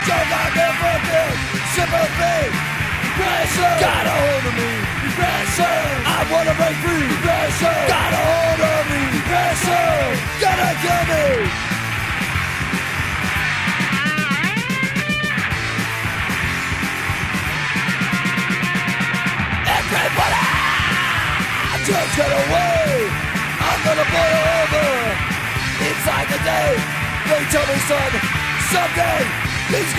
Don't got no fucking sympathy. Depression got a hold of me. Depression, I wanna break free. Depression got a hold of me. Depression gonna kill me. Everybody, just get away. I'm gonna blow over. It's like a day. They tell me, son, someday things